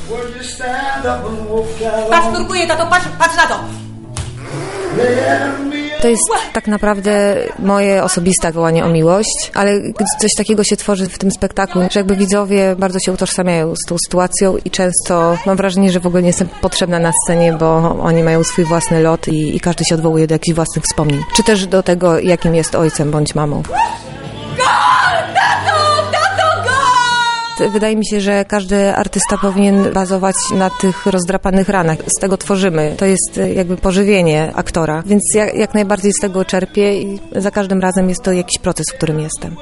Patrz, nurkuję, tato, patrz na to. To jest tak naprawdę moje osobiste wołanie o miłość, ale coś takiego się tworzy w tym spektaklu, że jakby widzowie bardzo się utożsamiają z tą sytuacją i często mam wrażenie, że w ogóle nie jestem potrzebna na scenie, bo oni mają swój własny lot i każdy się odwołuje do jakichś własnych wspomnień. Czy też do tego, jakim jest ojcem bądź mamą. Wydaje mi się, że każdy artysta powinien bazować na tych rozdrapanych ranach. Z tego tworzymy. To jest jakby pożywienie aktora. Więc jak najbardziej z tego czerpię i za każdym razem jest to jakiś proces, w którym jestem.